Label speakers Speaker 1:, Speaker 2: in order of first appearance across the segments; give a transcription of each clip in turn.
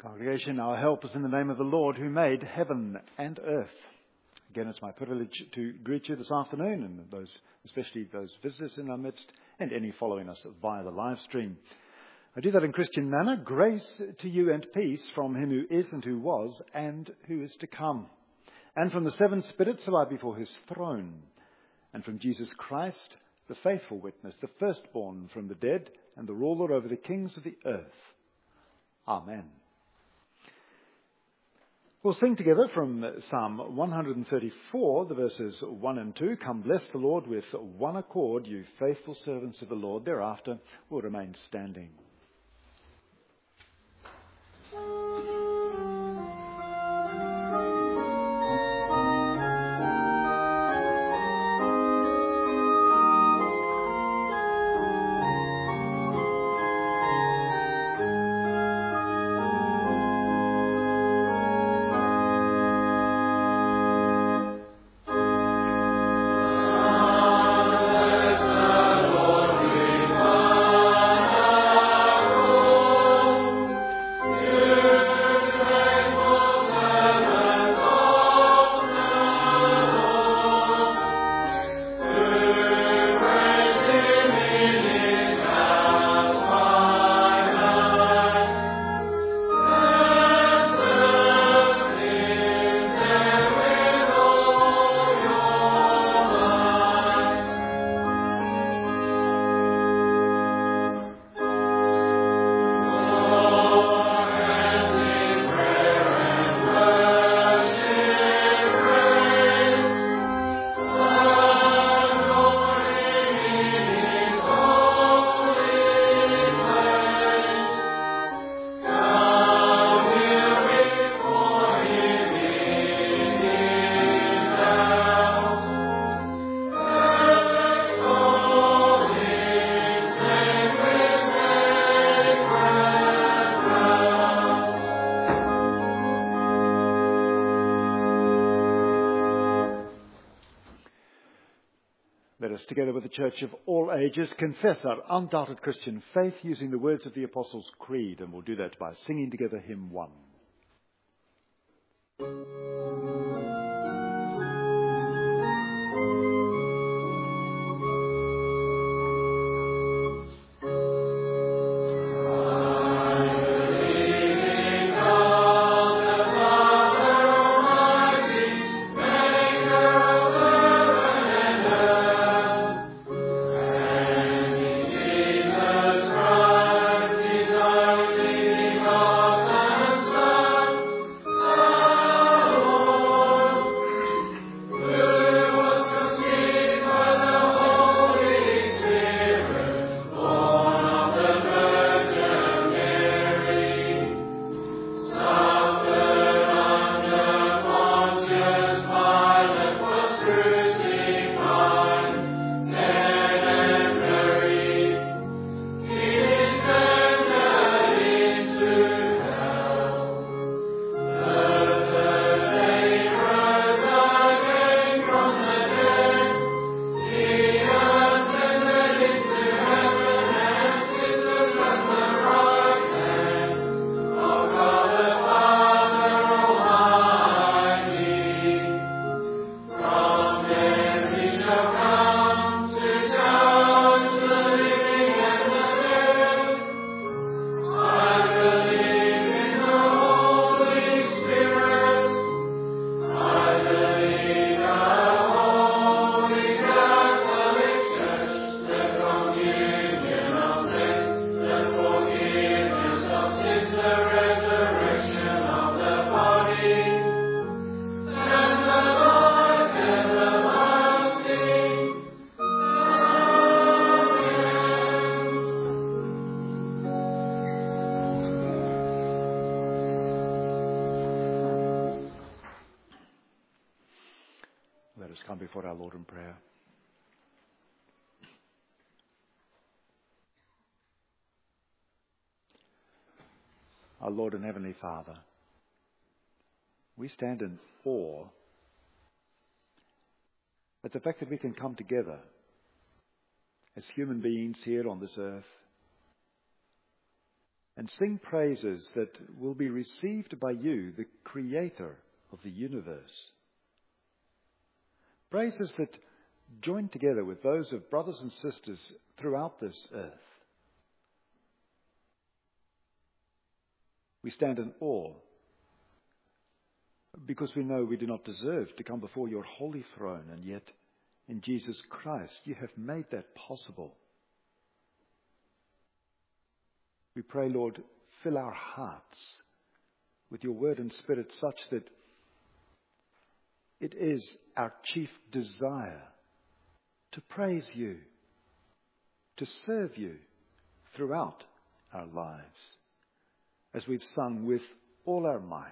Speaker 1: Congregation, our help is in the name of the Lord who made heaven and earth. Again, it's my privilege to greet you this afternoon, and especially those visitors in our midst, and any following us via the live stream. I do that in Christian manner. Grace to you and peace from him who is and who was and who is to come, and from the seven spirits who are before his throne, and from Jesus Christ, the faithful witness, the firstborn from the dead, and the ruler over the kings of the earth. Amen. We'll sing together from Psalm 134, the verses 1 and 2. Come bless the Lord with one accord, you faithful servants of the Lord. Thereafter, we'll remain standing. Together with the church of all ages, confess our undoubted Christian faith using the words of the Apostles' Creed, and we'll do that by singing together hymn 1. Let us come before our Lord in prayer. Our Lord and Heavenly Father, we stand in awe at the fact that we can come together as human beings here on this earth and sing praises that will be received by you, the Creator of the universe. Praises that join together with those of brothers and sisters throughout this earth. We stand in awe because we know we do not deserve to come before your holy throne, and yet in Jesus Christ you have made that possible. We pray, Lord, fill our hearts with your word and spirit such that it is our chief desire to praise you, to serve you throughout our lives, as we've sung with all our might.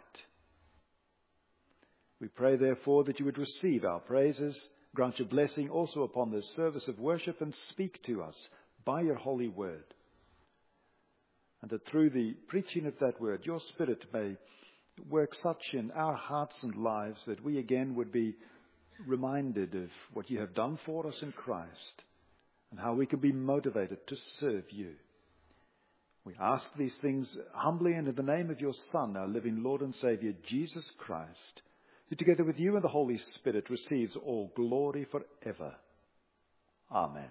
Speaker 1: We pray, therefore, that you would receive our praises, grant your blessing also upon this service of worship, and speak to us by your holy word. And that through the preaching of that word, your Spirit may work such in our hearts and lives that we again would be reminded of what you have done for us in Christ and how we can be motivated to serve you. We ask these things humbly and in the name of your Son, our living Lord and Saviour, Jesus Christ, who together with you and the Holy Spirit receives all glory forever. Amen.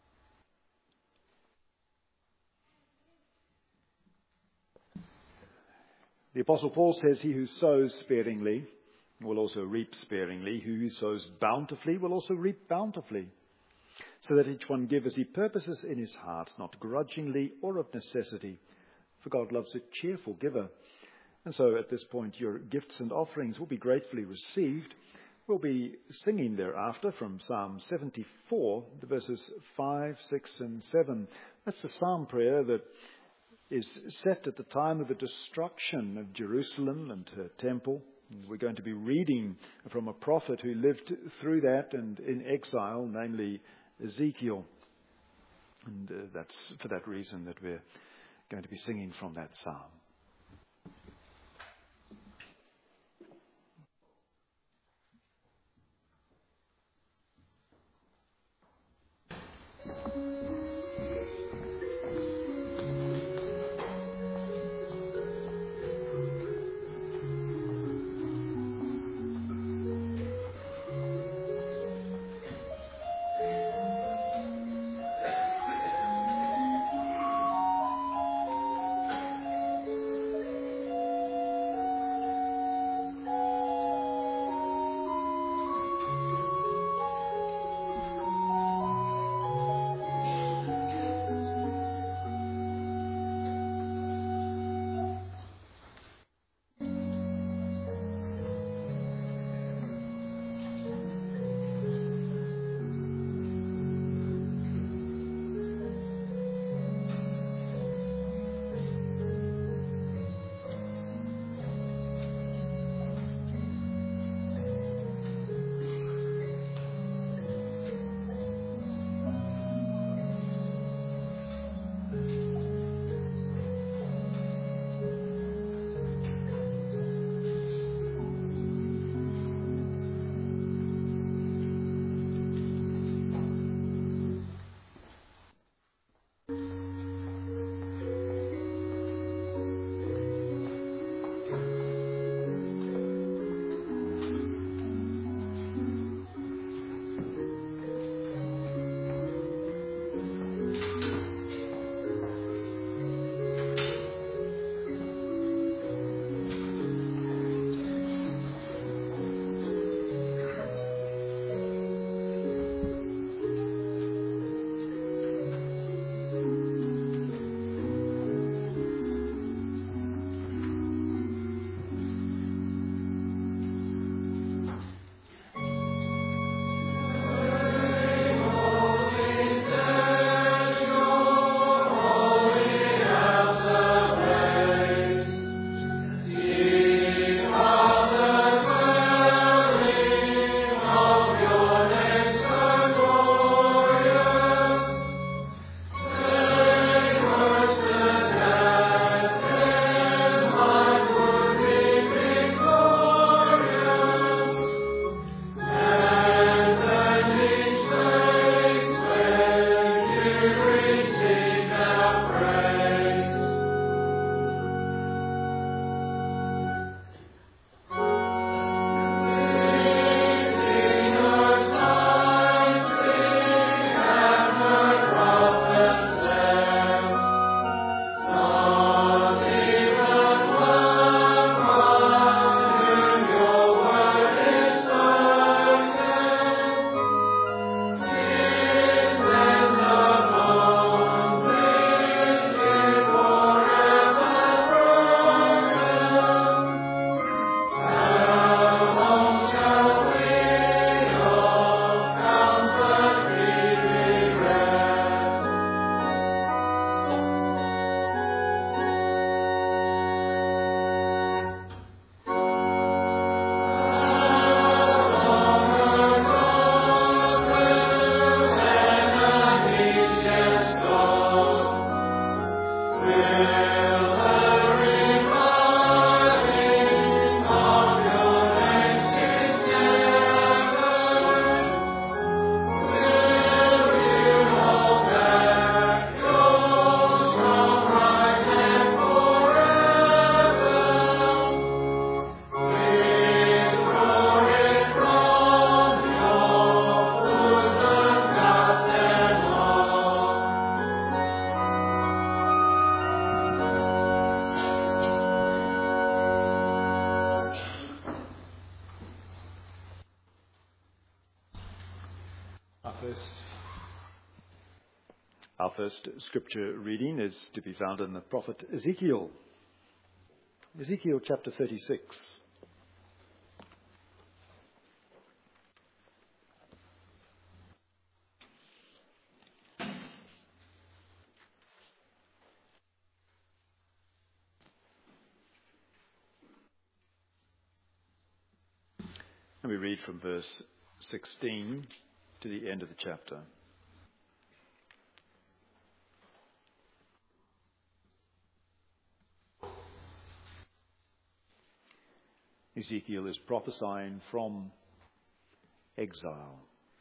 Speaker 1: The Apostle Paul says, he who sows sparingly will also reap sparingly. He who sows bountifully will also reap bountifully. So that each one give as he purposes in his heart, not grudgingly or of necessity, for God loves a cheerful giver. And so at this point, your gifts and offerings will be gratefully received. We'll be singing thereafter from Psalm 74, the verses 5, 6, and 7. That's the psalm prayer that is set at the time of the destruction of Jerusalem and her temple. We're going to be reading from a prophet who lived through that and in exile, namely Ezekiel. And that's for that reason that we're going to be singing from that psalm. Our first scripture reading is to be found in the prophet Ezekiel. Ezekiel chapter 36. And we read from verse 16 to the end of the chapter. Ezekiel is prophesying from exile.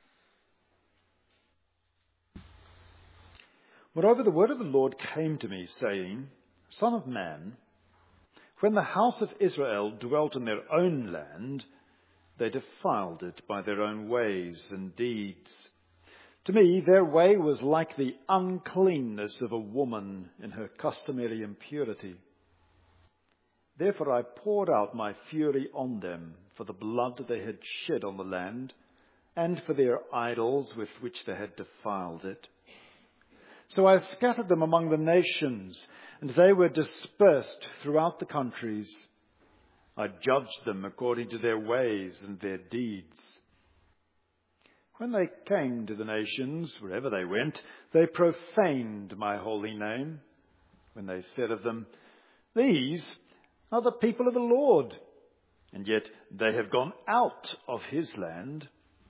Speaker 1: Moreover, the word of the Lord came to me, saying, Son of man, when the house of Israel dwelt in their own land, they defiled it by their own ways and deeds. To me, their way was like the uncleanness of a woman in her customary impurity. Therefore I poured out my fury on them for the blood they had shed on the land, and for their idols with which they had defiled it. So I scattered them among the nations, and they were dispersed throughout the countries. I judged them according to their ways and their deeds. When they came to the nations, wherever they went, they profaned my holy name. When they said of them, These are the people of the Lord, and yet they have gone out of his land.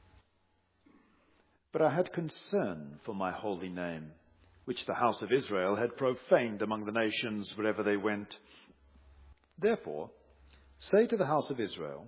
Speaker 1: But I had concern for my holy name, which the house of Israel had profaned among the nations wherever they went. Therefore, say to the house of Israel,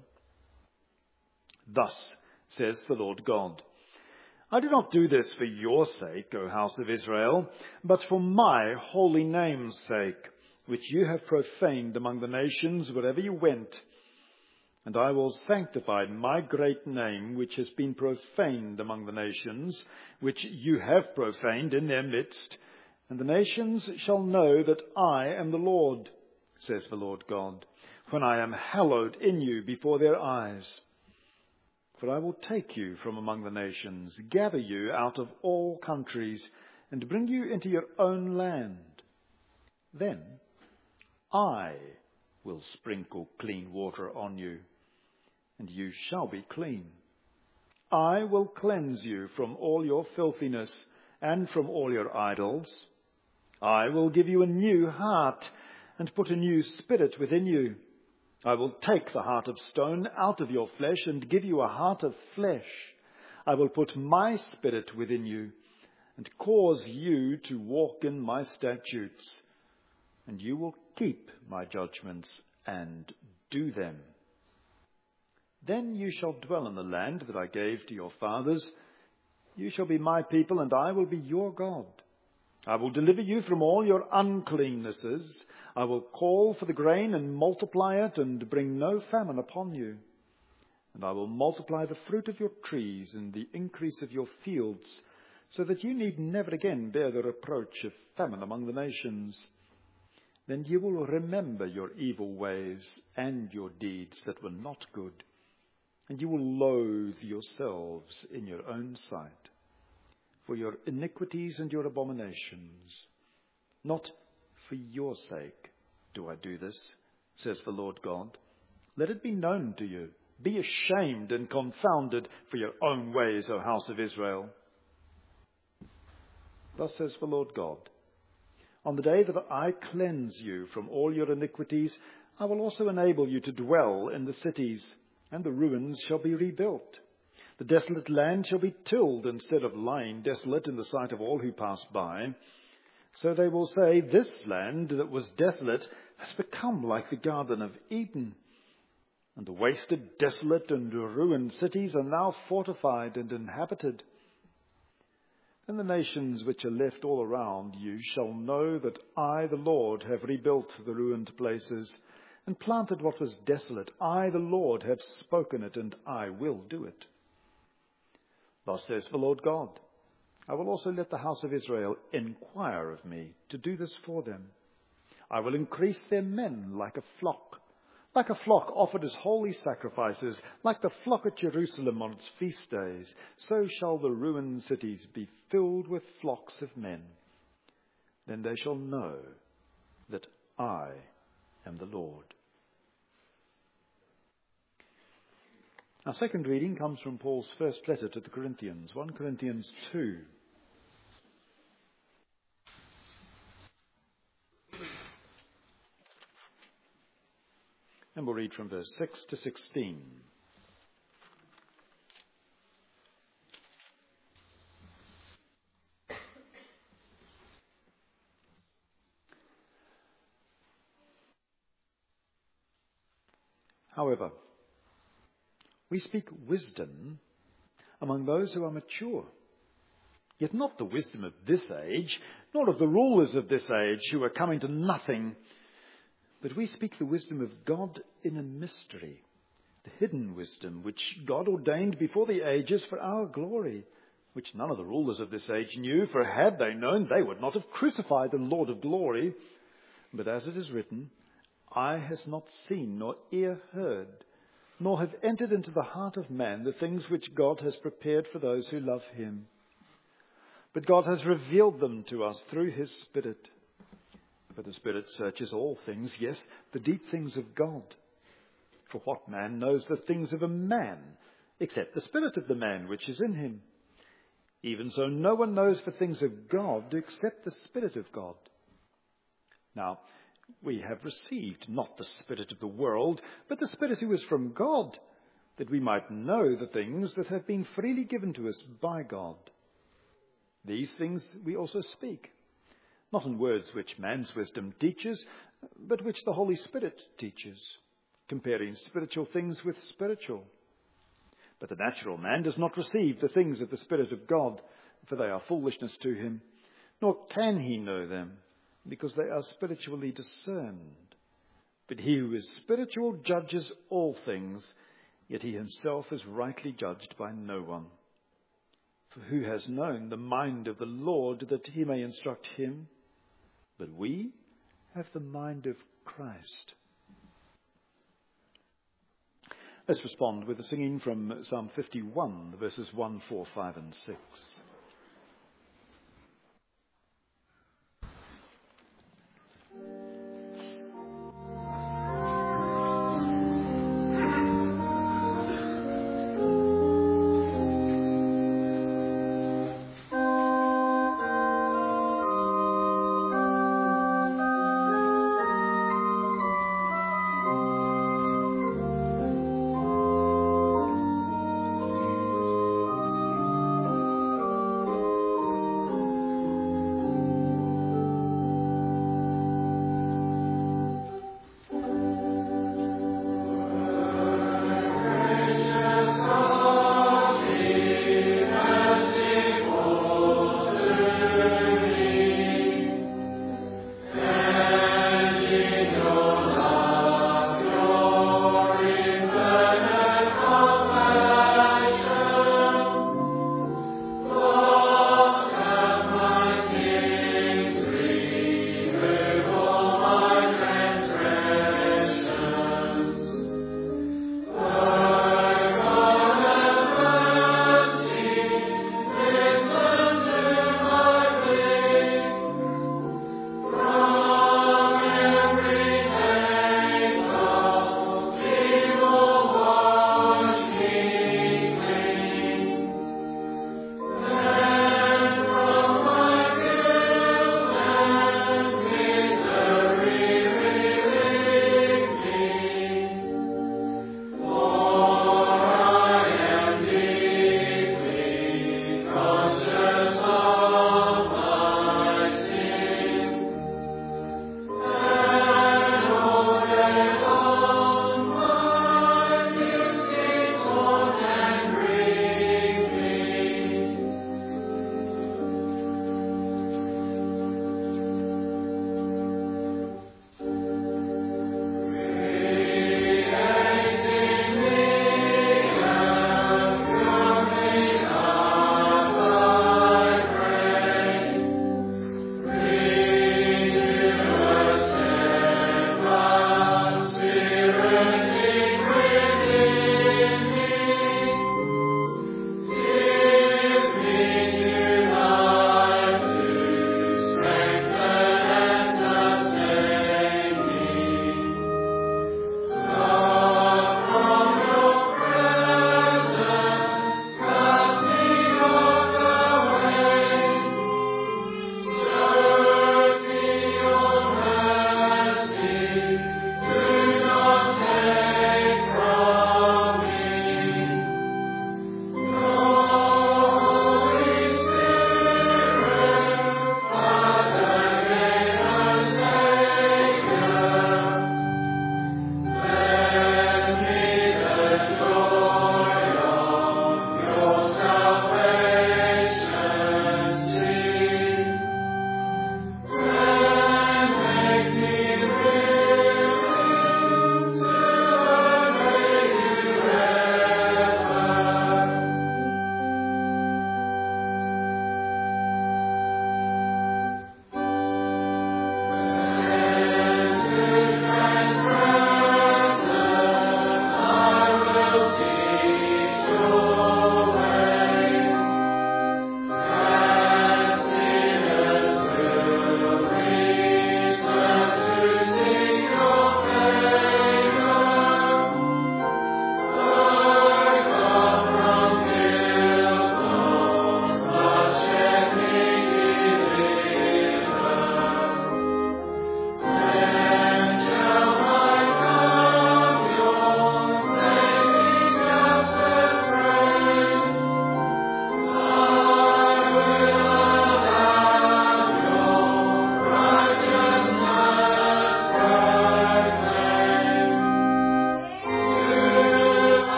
Speaker 1: Thus says the Lord God, I do not do this for your sake, O house of Israel, but for my holy name's sake, which you have profaned among the nations wherever you went. And I will sanctify my great name, which has been profaned among the nations, which you have profaned in their midst. And the nations shall know that I am the Lord, says the Lord God, when I am hallowed in you before their eyes. For I will take you from among the nations, gather you out of all countries, and bring you into your own land. Then I will sprinkle clean water on you, and you shall be clean. I will cleanse you from all your filthiness and from all your idols. I will give you a new heart and put a new spirit within you. I will take the heart of stone out of your flesh and give you a heart of flesh. I will put my spirit within you and cause you to walk in my statutes, and you will keep my judgments and do them. Then you shall dwell in the land that I gave to your fathers. You shall be my people, and I will be your God. I will deliver you from all your uncleannesses. I will call for the grain and multiply it, and bring no famine upon you. And I will multiply the fruit of your trees and the increase of your fields, so that you need never again bear the reproach of famine among the nations. Then you will remember your evil ways and your deeds that were not good, and you will loathe yourselves in your own sight for your iniquities and your abominations. Not for your sake do I do this, says the Lord God. Let it be known to you. Be ashamed and confounded for your own ways, O house of Israel. Thus says the Lord God, on the day that I cleanse you from all your iniquities, I will also enable you to dwell in the cities, and the ruins shall be rebuilt. The desolate land shall be tilled instead of lying desolate in the sight of all who pass by. So they will say, this land that was desolate has become like the Garden of Eden. And the wasted, desolate and ruined cities are now fortified and inhabited. And the nations which are left all around you shall know that I, the Lord, have rebuilt the ruined places and planted what was desolate. I, the Lord, have spoken it, and I will do it. Thus says the Lord God, I will also let the house of Israel inquire of me to do this for them. I will increase their men like a flock, Like a flock offered as holy sacrifices, like the flock at Jerusalem on its feast days, so shall the ruined cities be filled with flocks of men. Then they shall know that I am the Lord. Our second reading comes from Paul's first letter to the Corinthians, 1 Corinthians 2. And we'll read from verse 6 to 16. However, we speak wisdom among those who are mature, yet not the wisdom of this age, nor of the rulers of this age who are coming to nothing. But we speak the wisdom of God in a mystery, the hidden wisdom which God ordained before the ages for our glory, which none of the rulers of this age knew, for had they known, they would not have crucified the Lord of glory. But as it is written, eye has not seen, nor ear heard, nor have entered into the heart of man the things which God has prepared for those who love him. But God has revealed them to us through his Spirit. For the Spirit searches all things, yes, the deep things of God. For what man knows the things of a man, except the spirit of the man which is in him? Even so, no one knows the things of God except the Spirit of God. Now, we have received not the spirit of the world, but the Spirit who is from God, that we might know the things that have been freely given to us by God. These things we also speak, not in words which man's wisdom teaches, but which the Holy Spirit teaches, comparing spiritual things with spiritual. But the natural man does not receive the things of the Spirit of God, for they are foolishness to him, nor can he know them, because they are spiritually discerned. But he who is spiritual judges all things, yet he himself is rightly judged by no one. For who has known the mind of the Lord that he may instruct him? But we have the mind of Christ. Let's respond with a singing from Psalm 51, verses 1, 4, 5 and 6.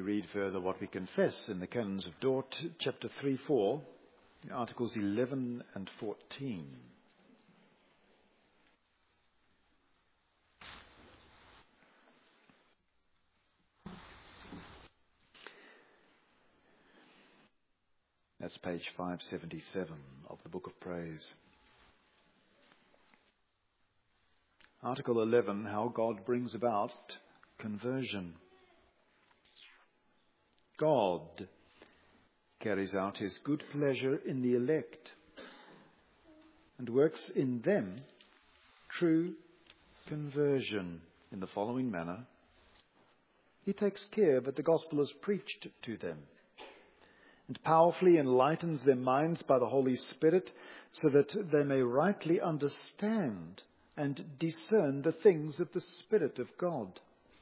Speaker 1: read further what we confess in the Canons of Dort, chapter 3-4, articles 11 and 14. That's page 577 of the Book of Praise. Article 11, how God brings about conversion. God carries out his good pleasure in the elect and works in them true conversion in the following manner. He takes care that the gospel is preached to them and powerfully enlightens their minds by the Holy Spirit so that they may rightly understand and discern the things of the Spirit of God.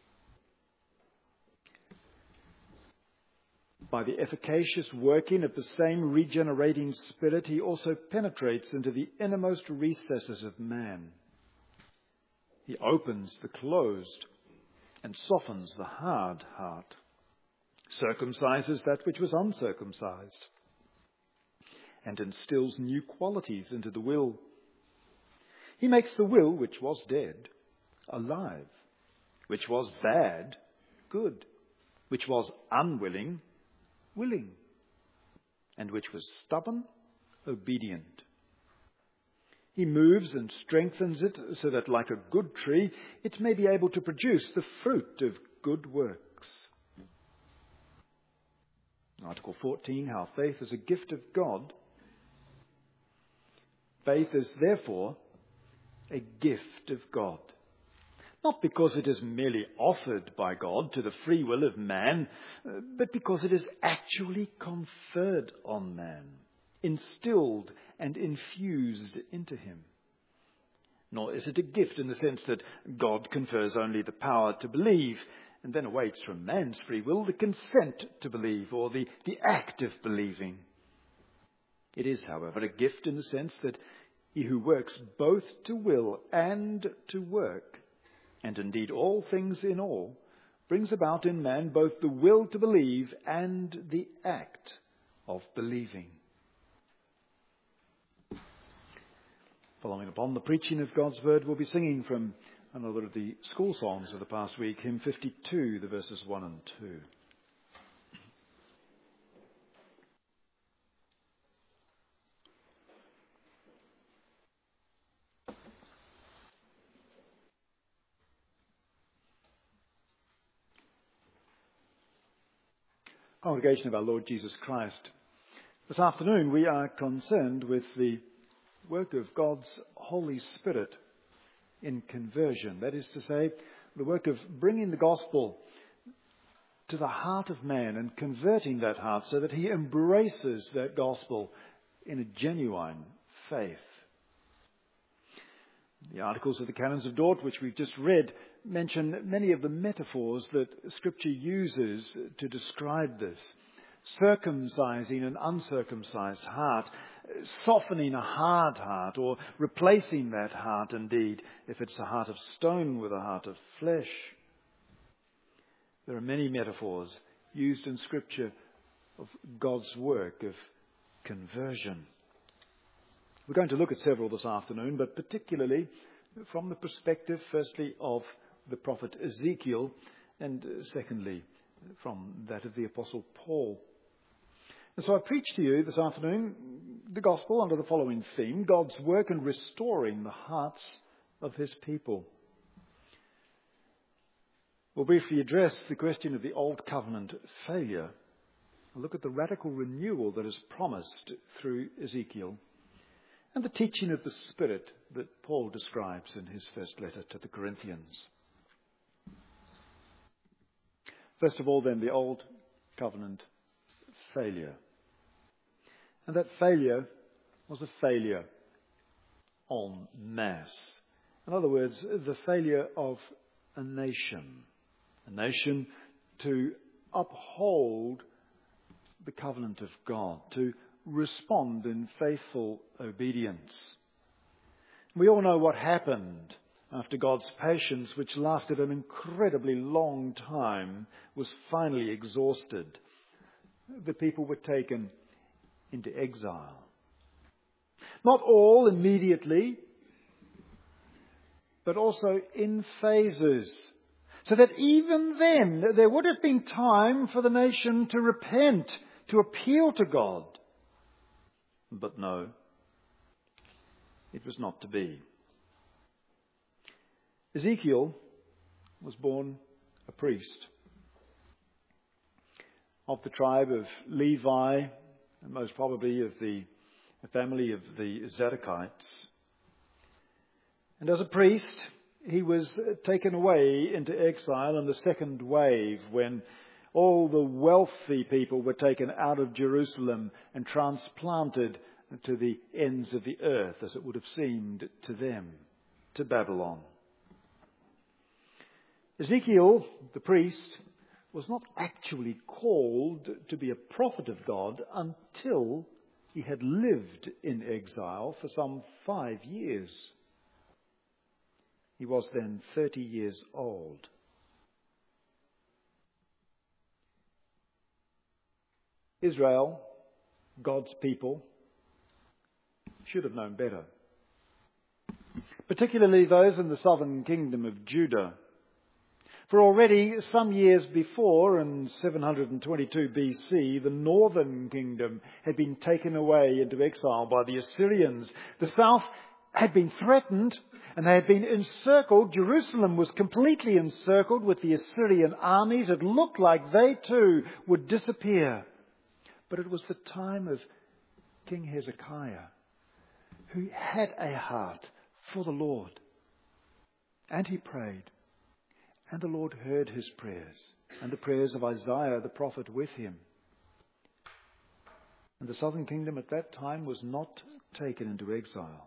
Speaker 1: By the efficacious working of the same regenerating Spirit, he also penetrates into the innermost recesses of man. He opens the closed and softens the hard heart, circumcises that which was uncircumcised, and instills new qualities into the will. He makes the will which was dead alive, which was bad good, which was unwilling willing, and which was stubborn obedient. He moves and strengthens it so that, like a good tree, it may be able to produce the fruit of good works. Article 14, how faith is a gift of God. Faith is therefore a gift of God. Not because it is merely offered by God to the free will of man, but because it is actually conferred on man, instilled and infused into him. Nor is it a gift in the sense that God confers only the power to believe and then awaits from man's free will the consent to believe or the act of believing. It is, however, a gift in the sense that he who works both to will and to work, and indeed all things in all, brings about in man both the will to believe and the act of believing. Following upon the preaching of God's word, we'll be singing from another of the school songs of the past week, hymn 52, the verses 1 and 2. Congregation of our Lord Jesus Christ, this afternoon we are concerned with the work of God's Holy Spirit in conversion. That is to say, the work of bringing the gospel to the heart of man and converting that heart so that he embraces that gospel in a genuine faith. The articles of the Canons of Dort, which we've just read, mention many of the metaphors that Scripture uses to describe this. Circumcising an uncircumcised heart, softening a hard heart, or replacing that heart indeed, if it's a heart of stone with a heart of flesh. There are many metaphors used in Scripture of God's work of conversion. We're going to look at several this afternoon, but particularly from the perspective, firstly, of the prophet Ezekiel, and secondly, from that of the Apostle Paul. And so I preach to you this afternoon the gospel under the following theme: God's work in restoring the hearts of his people. We'll briefly address the question of the Old Covenant failure. We'll look at the radical renewal that is promised through Ezekiel, and the teaching of the Spirit that Paul describes in his first letter to the Corinthians. First of all, then, the Old Covenant failure. And that failure was a failure en masse. In other words, the failure of a nation to uphold the covenant of God, to respond in faithful obedience. We all know what happened after God's patience, which lasted an incredibly long time, was finally exhausted, the people were taken into exile. Not all immediately, but also in phases, so that even then there would have been time for the nation to repent, to appeal to God. But no, it was not to be. Ezekiel was born a priest of the tribe of Levi, and most probably of the family of the Zadokites. And as a priest, he was taken away into exile in the second wave, when all the wealthy people were taken out of Jerusalem and transplanted to the ends of the earth, as it would have seemed to them, to Babylon. Ezekiel, the priest, was not actually called to be a prophet of God until he had lived in exile for some 5 years. He was then 30 years old. Israel, God's people, should have known better. Particularly those in the southern kingdom of Judah. For already some years before, in 722 BC, the northern kingdom had been taken away into exile by the Assyrians. The south had been threatened and they had been encircled. Jerusalem was completely encircled with the Assyrian armies. It looked like they too would disappear. But it was the time of King Hezekiah, who had a heart for the Lord. And he prayed. And the Lord heard his prayers, and the prayers of Isaiah the prophet with him. And the southern kingdom at that time was not taken into exile.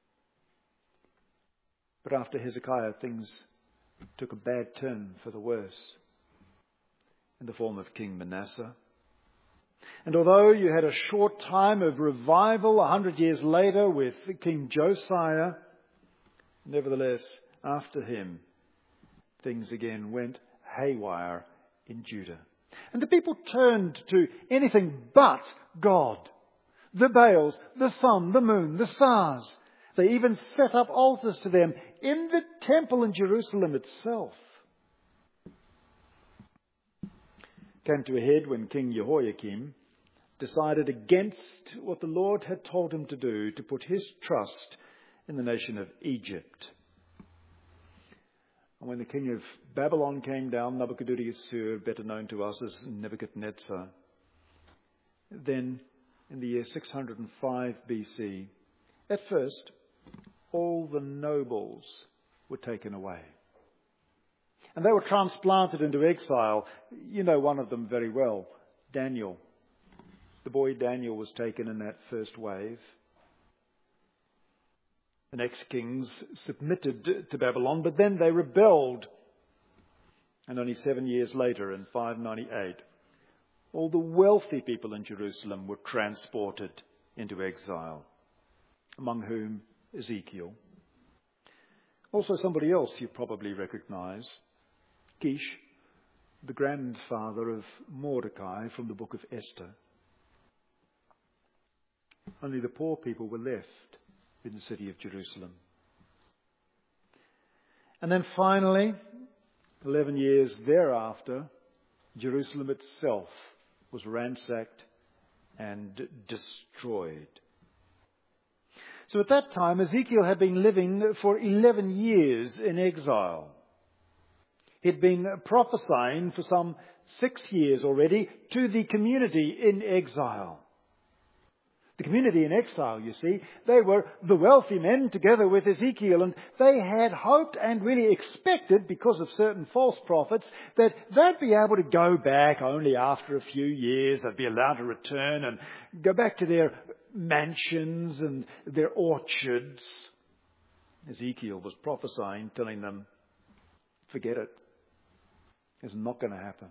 Speaker 1: But after Hezekiah, things took a bad turn for the worse in the form of King Manasseh. And although you had a short time of revival 100 years later with King Josiah, nevertheless, after him, things again went haywire in Judah. And the people turned to anything but God. The Baals, the sun, the moon, the stars. They even set up altars to them in the temple in Jerusalem itself. Came to a head when King Jehoiakim decided against what the Lord had told him to do, to put his trust in the nation of Egypt. And when the king of Babylon came down, Nebuchadnezzar, better known to us as Nebuchadnezzar, then in the year 605 BC, at first, all the nobles were taken away. And they were transplanted into exile. You know one of them very well, Daniel. The boy Daniel was taken in that first wave. The next kings submitted to Babylon, but then they rebelled. And only 7 years later, in 598, all the wealthy people in Jerusalem were transported into exile, among whom Ezekiel. Also somebody else you probably recognize, Kish, the grandfather of Mordecai from the book of Esther. Only the poor people were left in the city of Jerusalem. And then finally, 11 years thereafter, Jerusalem itself was ransacked and destroyed. So at that time, Ezekiel had been living for 11 years in exile. He'd been prophesying for some 6 years already to the community in exile. The community in exile, you see, they were the wealthy men together with Ezekiel, and they had hoped and really expected, because of certain false prophets, that they'd be able to go back only after a few years. They'd be allowed to return and go back to their mansions and their orchards. Ezekiel was prophesying, telling them, forget it. It's not going to happen.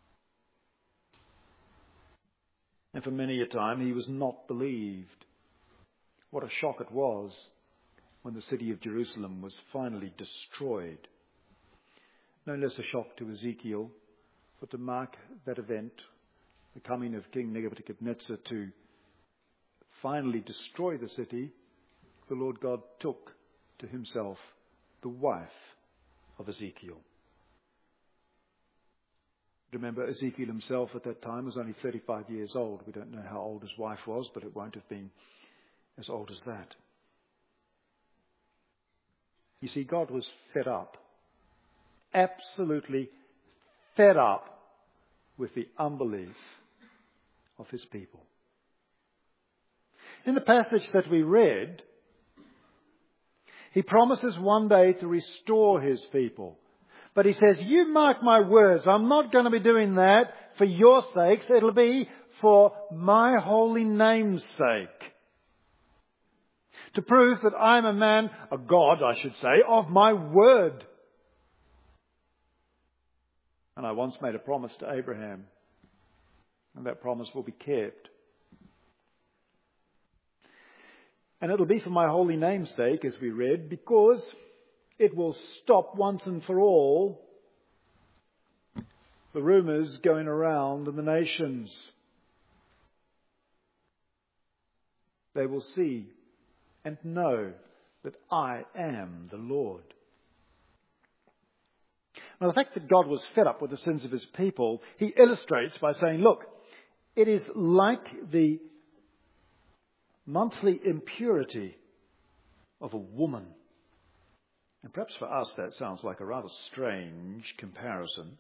Speaker 1: And for many a time he was not believed. What a shock it was when the city of Jerusalem was finally destroyed. No less a shock to Ezekiel, but to mark that event, the coming of King Nebuchadnezzar to finally destroy the city, the Lord God took to himself the wife of Ezekiel. Remember, Ezekiel himself at that time was only 35 years old. We don't know how old his wife was, but it won't have been as old as that. You see, God was fed up, absolutely fed up with the unbelief of his people. In the passage that we read, he promises one day to restore his people. But he says, you mark my words, I'm not going to be doing that for your sakes. It'll be for my holy name's sake. To prove that I'm a man, a God, I should say, of my word. And I once made a promise to Abraham, and that promise will be kept. And it'll be for my holy name's sake, as we read, because it will stop once and for all the rumours going around in the nations. They will see and know that I am the Lord. Now, the fact that God was fed up with the sins of his people, he illustrates by saying, look, it is like the monthly impurity of a woman. And perhaps for us that sounds like a rather strange comparison.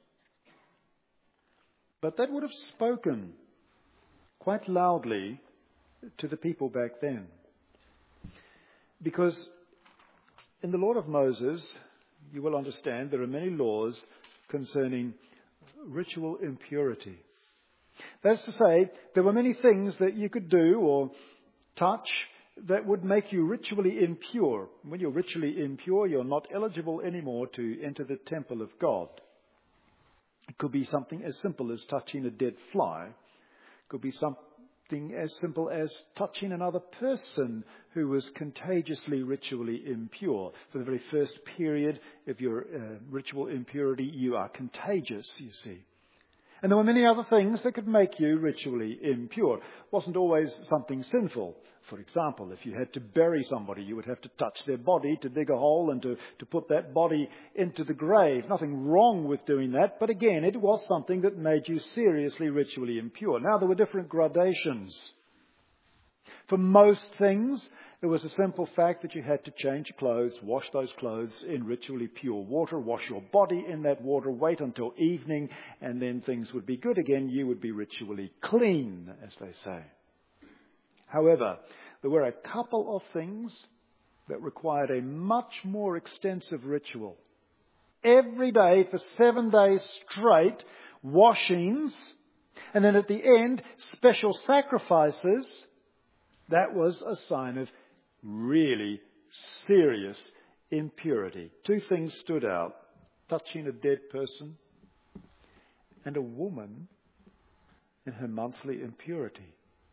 Speaker 1: But that would have spoken quite loudly to the people back then. Because in the law of Moses, you will understand there are many laws concerning ritual impurity. That's to say, there were many things that you could do or touch that would make you ritually impure. When you're ritually impure, you're not eligible anymore to enter the temple of God. It could be something as simple as touching a dead fly. It could be something as simple as touching another person who was contagiously ritually impure. For the very first period of your ritual impurity, you are contagious, you see. And there were many other things that could make you ritually impure. It wasn't always something sinful. For example, if you had to bury somebody, you would have to touch their body to dig a hole and to put that body into the grave. Nothing wrong with doing that, but again, it was something that made you seriously ritually impure. Now, there were different gradations. For most things, it was a simple fact that you had to change your clothes, wash those clothes in ritually pure water, wash your body in that water, wait until evening, and then things would be good again. You would be ritually clean, as they say. However, there were a couple of things that required a much more extensive ritual. Every day for 7 days straight, washings, and then at the end, special sacrifices. That was a sign of really serious impurity. Two things stood out: touching a dead person and a woman in her monthly impurity.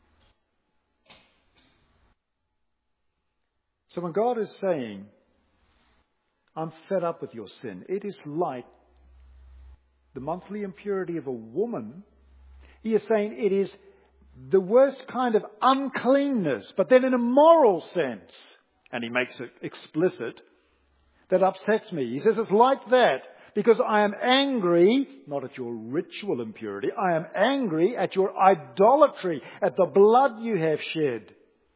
Speaker 1: So when God is saying, I'm fed up with your sin, it is like the monthly impurity of a woman. He is saying it is the worst kind of uncleanness, but then in a moral sense. And he makes it explicit. That upsets me. He says it's like that because I am angry, not at your ritual impurity, I am angry at your idolatry, at the blood you have shed.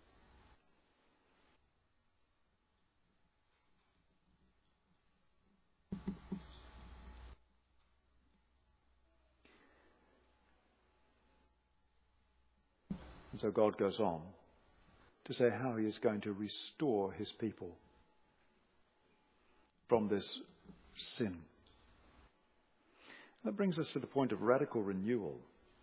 Speaker 1: And so God goes on to say how he is going to restore his people from this sin. That brings us to the point of radical renewal.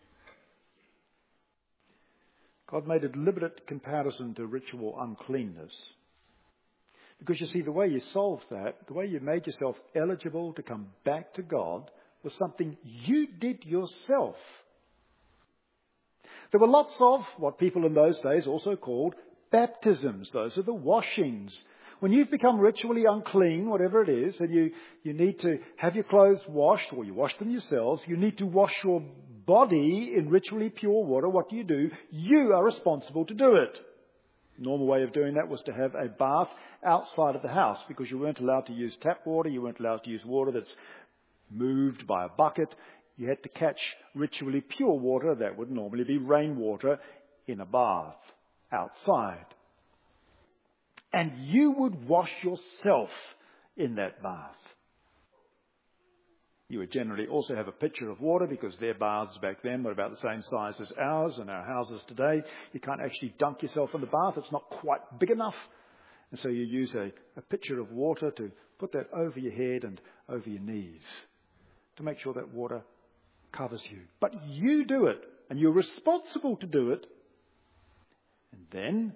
Speaker 1: God made a deliberate comparison to ritual uncleanness. Because you see, the way you solved that, the way you made yourself eligible to come back to God, was something you did yourself. There were lots of what people in those days also called baptisms. Those are the washings, When you've become ritually unclean, whatever it is, and you need to have your clothes washed, or you wash them yourselves, you need to wash your body in ritually pure water, what do? You are responsible to do it. The normal way of doing that was to have a bath outside of the house, because you weren't allowed to use tap water, you weren't allowed to use water that's moved by a bucket. You had to catch ritually pure water, that would normally be rainwater, in a bath outside. And you would wash yourself in that bath. You would generally also have a pitcher of water, because their baths back then were about the same size as ours and our houses today. You can't actually dunk yourself in the bath. It's not quite big enough. And so you use a pitcher of water to put that over your head and over your knees to make sure that water covers you. But you do it, and you're responsible to do it. And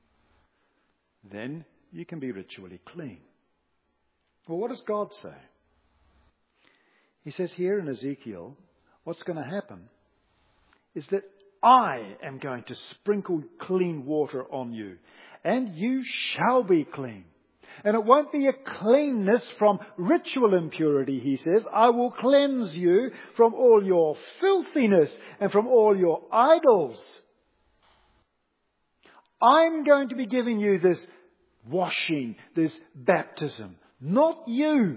Speaker 1: then you can be ritually clean. Well, what does God say? He says here in Ezekiel, what's going to happen is that I am going to sprinkle clean water on you, and you shall be clean. And it won't be a cleanness from ritual impurity, he says. I will cleanse you from all your filthiness and from all your idols. I'm going to be giving you this washing, this baptism, not you.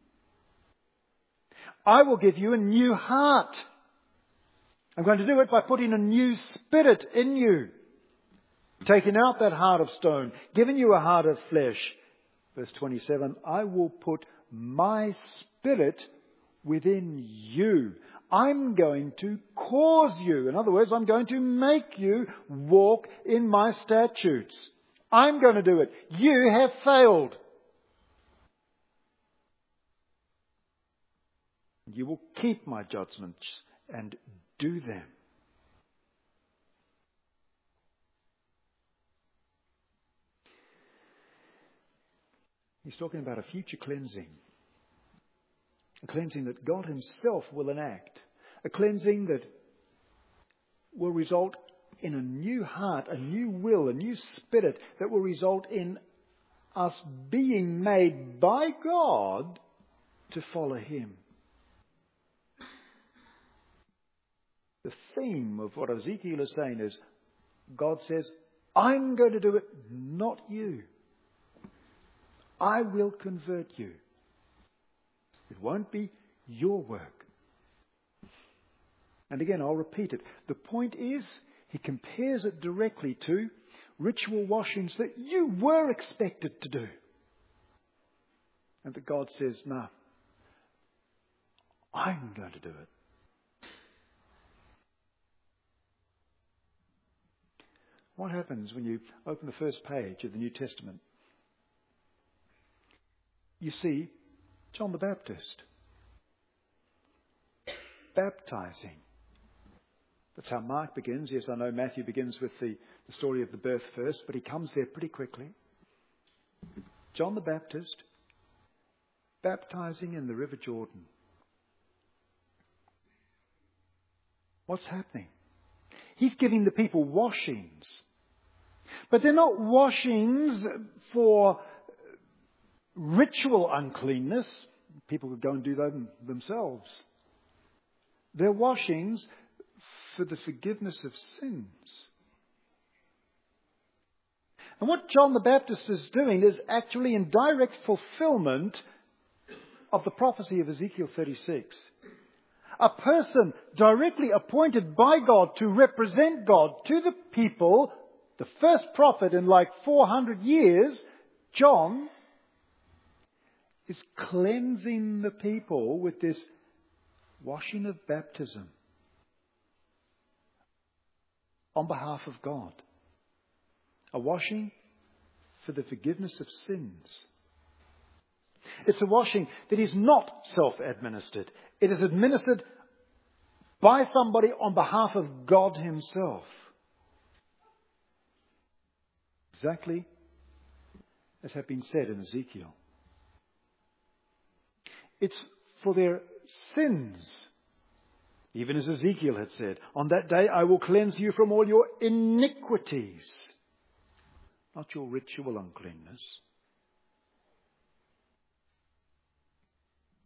Speaker 1: I will give you a new heart. I'm going to do it by putting a new spirit in you. Taking out that heart of stone, giving you a heart of flesh. Verse 27, I will put my spirit within you. I'm going to cause you. In other words, I'm going to make you walk in my statutes. I'm going to do it. You have failed. You will keep my judgments and do them. He's talking about a future cleansing. A cleansing that God himself will enact. A cleansing that will result in a new heart, a new will, a new spirit that will result in us being made by God to follow him. The theme of what Ezekiel is saying is, God says, I'm going to do it, not you. I will convert you. It won't be your work. And again, I'll repeat it. The point is, he compares it directly to ritual washings that you were expected to do. And that God says, no, I'm going to do it. What happens when you open the first page of the New Testament? You see John the Baptist baptizing. That's how Mark begins. Yes, I know Matthew begins with the story of the birth first, but he comes there pretty quickly. John the Baptist baptizing in the River Jordan. What's happening? He's giving the people washings. But they're not washings for ritual uncleanness. People could go and do them themselves. They're washings for the forgiveness of sins. And what John the Baptist is doing is actually in direct fulfillment of the prophecy of Ezekiel 36. A person directly appointed by God to represent God to the people, the first prophet in like 400 years, John, is cleansing the people with this washing of baptism on behalf of God. A washing for the forgiveness of sins. It's a washing that is not self-administered. It is administered by somebody on behalf of God himself. Exactly as had been said in Ezekiel. It's for their sins. Even as Ezekiel had said, on that day I will cleanse you from all your iniquities. Not your ritual uncleanness.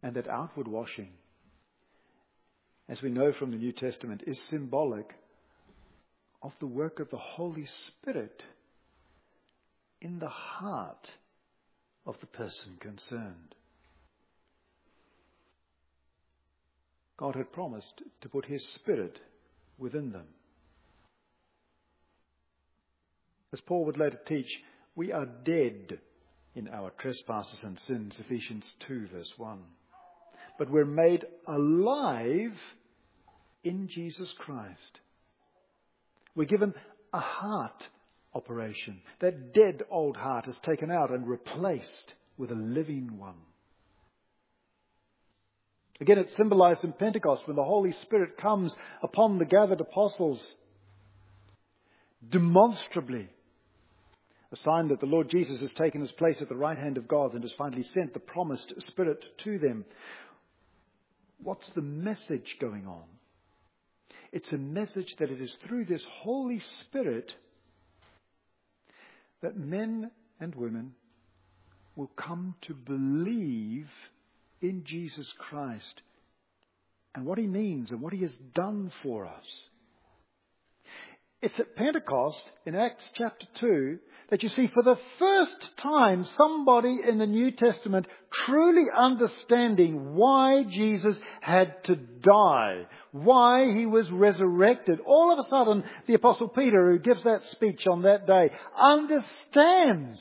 Speaker 1: And that outward washing, as we know from the New Testament, is symbolic of the work of the Holy Spirit in the heart of the person concerned. God had promised to put His Spirit within them. As Paul would later teach, we are dead in our trespasses and sins, Ephesians 2 verse 1. But we're made alive in Jesus Christ. We're given a heart operation. That dead old heart is taken out and replaced with a living one. Again, it's symbolized in Pentecost when the Holy Spirit comes upon the gathered apostles demonstrably. A sign that the Lord Jesus has taken His place at the right hand of God and has finally sent the promised Spirit to them. What's the message going on? It's a message that it is through this Holy Spirit that men and women will come to believe in Jesus Christ and what He means and what He has done for us. It's at Pentecost in Acts chapter 2 that you see for the first time somebody in the New Testament truly understanding why Jesus had to die, why He was resurrected. All of a sudden, the Apostle Peter, who gives that speech on that day, understands.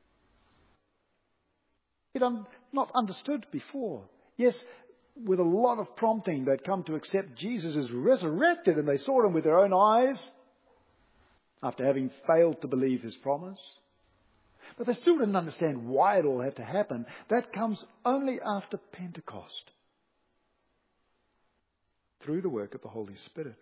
Speaker 1: He'd not understood before. Yes, with a lot of prompting, they'd come to accept Jesus as resurrected, and they saw Him with their own eyes after having failed to believe His promise. But they still didn't understand why it all had to happen. That comes only after Pentecost, through the work of the Holy Spirit.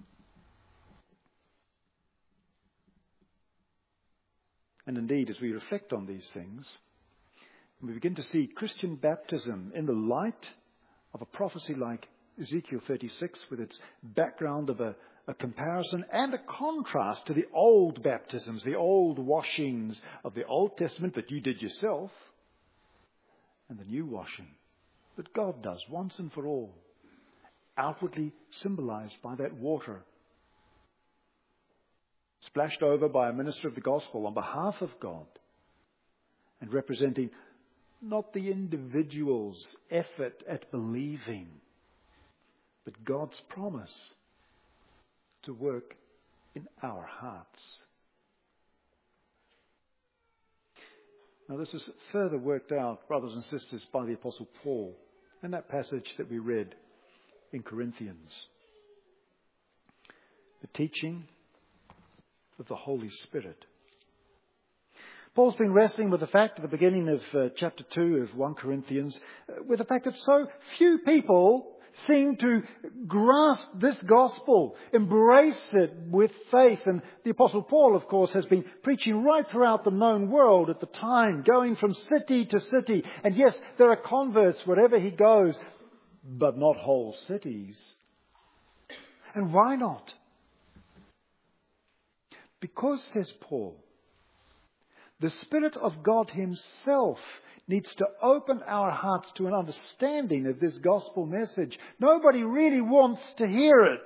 Speaker 1: And indeed, as we reflect on these things, we begin to see Christian baptism in the light of a prophecy like Ezekiel 36, with its background of a comparison and a contrast to the old baptisms, the old washings of the Old Testament that you did yourself, and the new washing that God does once and for all, outwardly symbolized by that water, splashed over by a minister of the gospel on behalf of God, and representing not the individual's effort at believing, but God's promise to work in our hearts. Now, this is further worked out, brothers and sisters, by the Apostle Paul in that passage that we read in Corinthians. The teaching of the Holy Spirit. Paul's been wrestling with the fact at the beginning of chapter 2 of 1 Corinthians, with the fact that so few people seem to grasp this gospel, embrace it with faith. And the Apostle Paul, of course, has been preaching right throughout the known world at the time, going from city to city. And yes, there are converts wherever he goes, but not whole cities. And why not? Because, says Paul, the Spirit of God Himself needs to open our hearts to an understanding of this gospel message. Nobody really wants to hear it.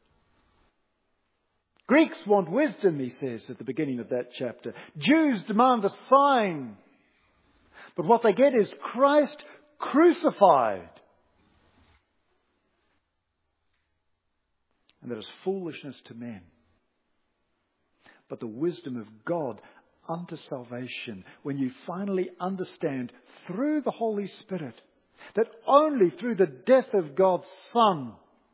Speaker 1: Greeks want wisdom, he says at the beginning of that chapter. Jews demand a sign. But what they get is Christ crucified. And that is foolishness to men. But the wisdom of God unto salvation, when you finally understand through the Holy Spirit that only through the death of God's Son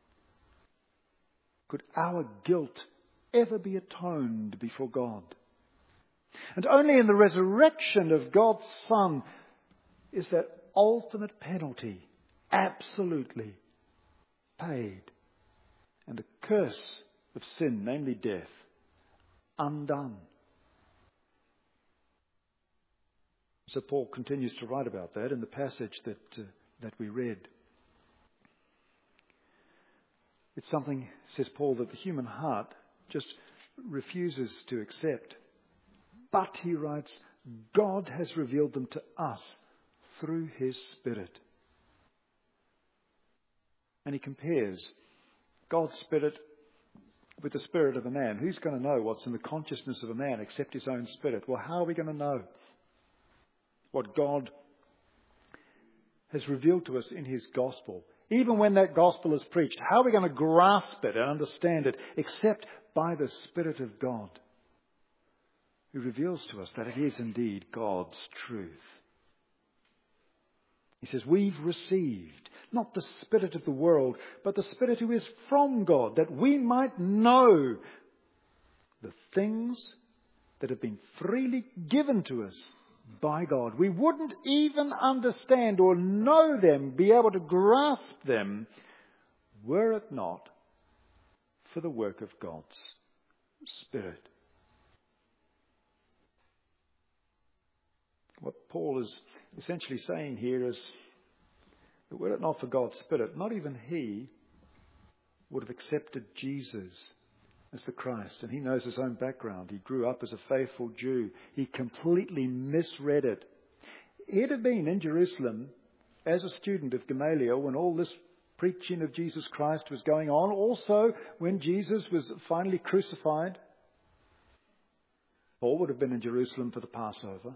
Speaker 1: could our guilt ever be atoned before God. And only in the resurrection of God's Son is that ultimate penalty absolutely paid, and the curse of sin, namely death, undone. So Paul continues to write about that in the passage that we read. It's something, says Paul, that the human heart just refuses to accept. But, he writes, God has revealed them to us through His Spirit. And he compares God's Spirit with the spirit of a man. Who's going to know what's in the consciousness of a man except his own spirit? Well, how are we going to know what God has revealed to us in his gospel? Even when that gospel is preached, how are we going to grasp it and understand it except by the Spirit of God, who reveals to us that it is indeed God's truth? He says, we've received not the spirit of the world, but the Spirit who is from God, that we might know the things that have been freely given to us by God. We wouldn't even understand or know them, be able to grasp them, were it not for the work of God's Spirit. What Paul is essentially saying here is that were it not for God's Spirit, not even he would have accepted Jesus as the Christ. And he knows his own background. He grew up as a faithful Jew. He completely misread it. He'd have been in Jerusalem as a student of Gamaliel when all this preaching of Jesus Christ was going on. Also, when Jesus was finally crucified, Paul would have been in Jerusalem for the Passover.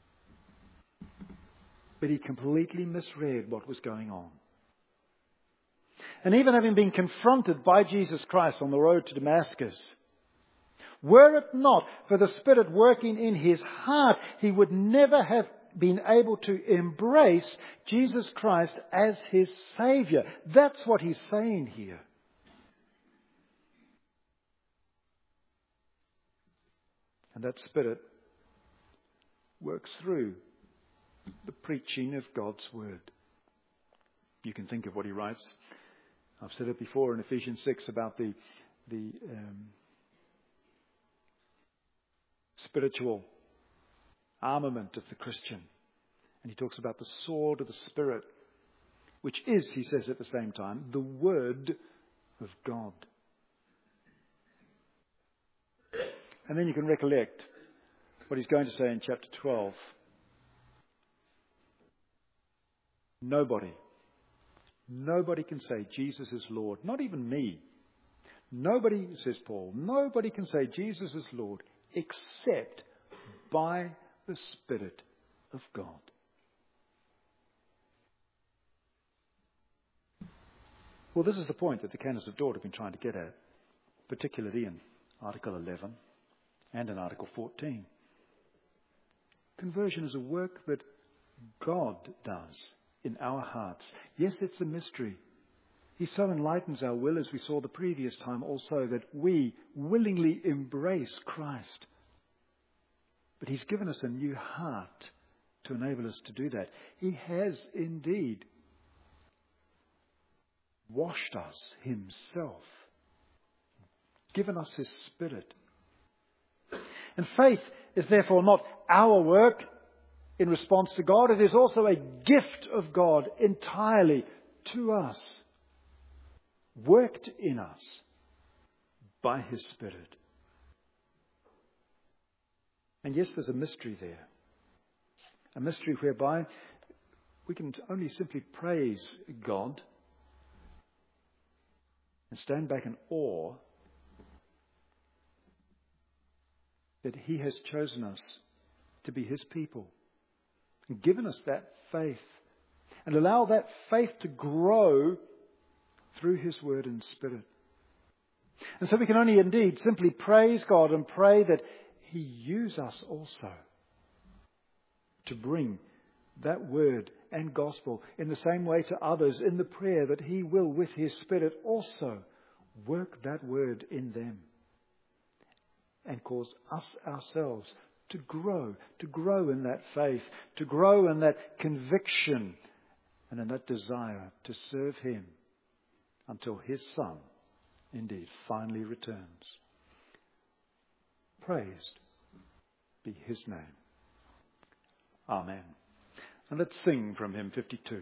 Speaker 1: But he completely misread what was going on. And even having been confronted by Jesus Christ on the road to Damascus, were it not for the Spirit working in his heart, he would never have been able to embrace Jesus Christ as his Saviour. That's what he's saying here. And that Spirit works through the preaching of God's Word. You can think of what he writes. I've said it before in Ephesians 6 about the spiritual armament of the Christian. And he talks about the sword of the Spirit, which is, he says at the same time, the Word of God. And then you can recollect what he's going to say in chapter 12. Nobody can say Jesus is Lord. Not even me. Nobody, says Paul, nobody can say Jesus is Lord except by the Spirit of God. Well, this is the point that the Canons of Dort have been trying to get at, particularly in Article 11 and in Article 14. Conversion is a work that God does in our hearts. Yes, it's a mystery. He so enlightens our will, as we saw the previous time also, that we willingly embrace Christ. But he's given us a new heart to enable us to do that. He has indeed washed us himself, given us his Spirit. And faith is therefore not our work in response to God. It is also a gift of God entirely to us, worked in us by his Spirit. And yes, there's a mystery there. A mystery whereby we can only simply praise God and stand back in awe that he has chosen us to be his people and given us that faith, and allow that faith to grow through his Word and Spirit. And so we can only indeed simply praise God and pray that he use us also to bring that Word and Gospel in the same way to others, in the prayer that he will, with his Spirit, also work that Word in them and cause us ourselves to grow in that faith, to grow in that conviction and in that desire to serve him until his Son indeed finally returns. Praised be his name. Amen. And let's sing from hymn 52.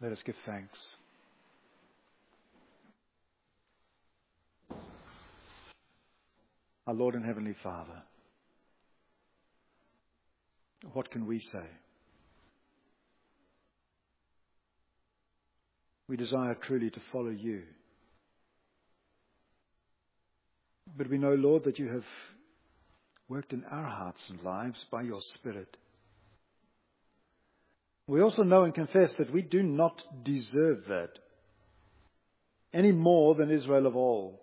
Speaker 1: Let us give thanks. Our Lord and Heavenly Father, what can we say? We desire truly to follow you. But we know, Lord, that you have worked in our hearts and lives by your Spirit. We also know and confess that we do not deserve that any more than Israel of old.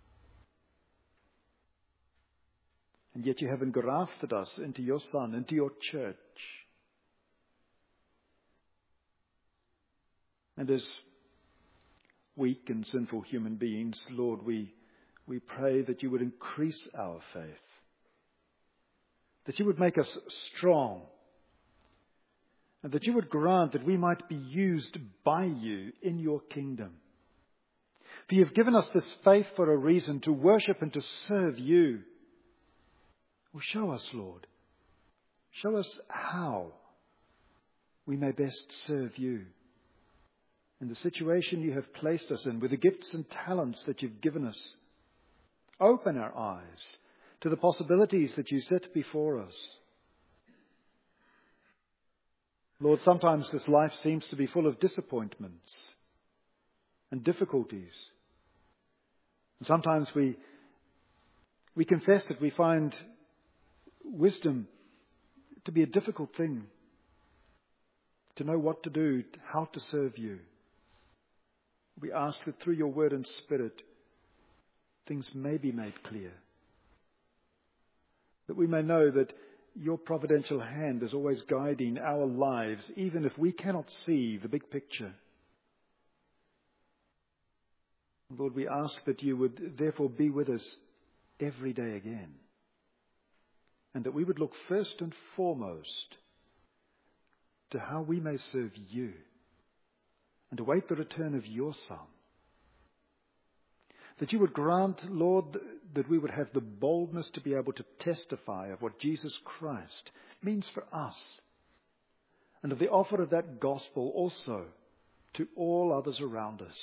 Speaker 1: And yet you have engrafted us into your Son, into your church. And as weak and sinful human beings, Lord, we pray that you would increase our faith, that you would make us strong, and that you would grant that we might be used by you in your kingdom. For you have given us this faith for a reason, to worship and to serve you. Well, show us, Lord. Show us how we may best serve you in the situation you have placed us in, with the gifts and talents that you've given us. Open our eyes to the possibilities that you set before us. Lord, sometimes this life seems to be full of disappointments and difficulties. And sometimes we confess that we find wisdom to be a difficult thing, to know what to do, how to serve you. We ask that through your word and Spirit, things may be made clear. That we may know that your providential hand is always guiding our lives, even if we cannot see the big picture. Lord, we ask that you would therefore be with us every day again. And that we would look first and foremost to how we may serve you and await the return of your Son. That you would grant, Lord, that we would have the boldness to be able to testify of what Jesus Christ means for us, and of the offer of that gospel also to all others around us.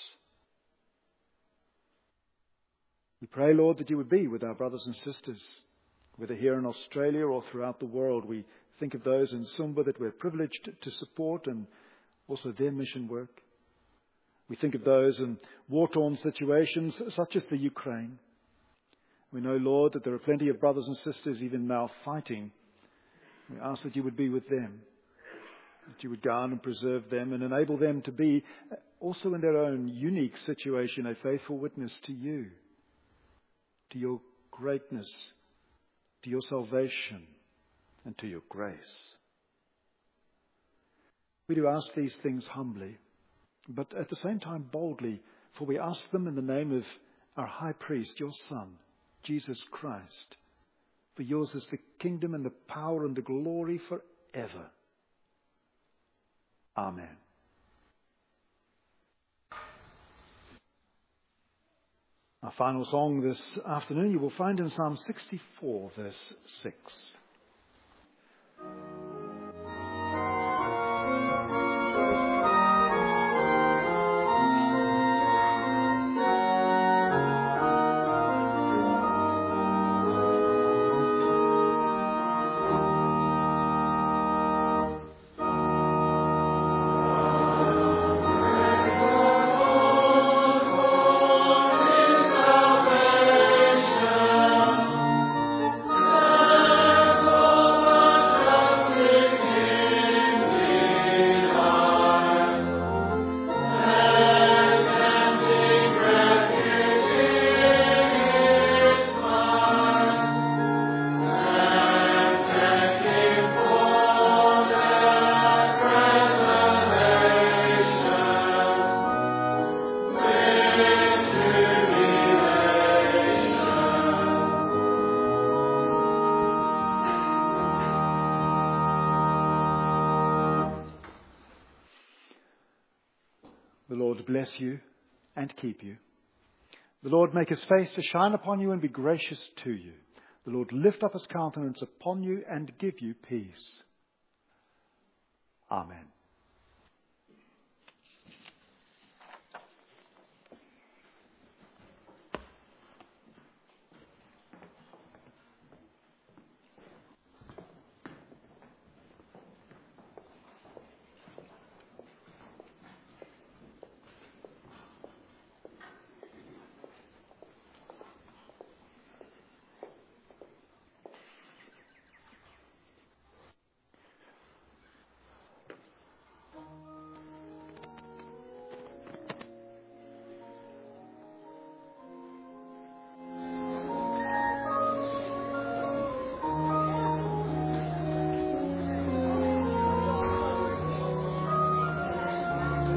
Speaker 1: We pray, Lord, that you would be with our brothers and sisters, whether here in Australia or throughout the world. We think of those in Sumba that we're privileged to support, and also their mission work. We think of those in war-torn situations such as the Ukraine. We know, Lord, that there are plenty of brothers and sisters even now fighting. We ask that you would be with them, that you would guard and preserve them and enable them to be, also in their own unique situation, a faithful witness to you, to your greatness, to your salvation, and to your grace. We do ask these things humbly, but at the same time boldly, for we ask them in the name of our high priest, your Son, Jesus Christ. For yours is the kingdom and the power and the glory forever. Amen. Our final song this afternoon you will find in Psalm 64, verse 6. The Lord bless you and keep you. The Lord make his face to shine upon you and be gracious to you. The Lord lift up his countenance upon you and give you peace. Amen.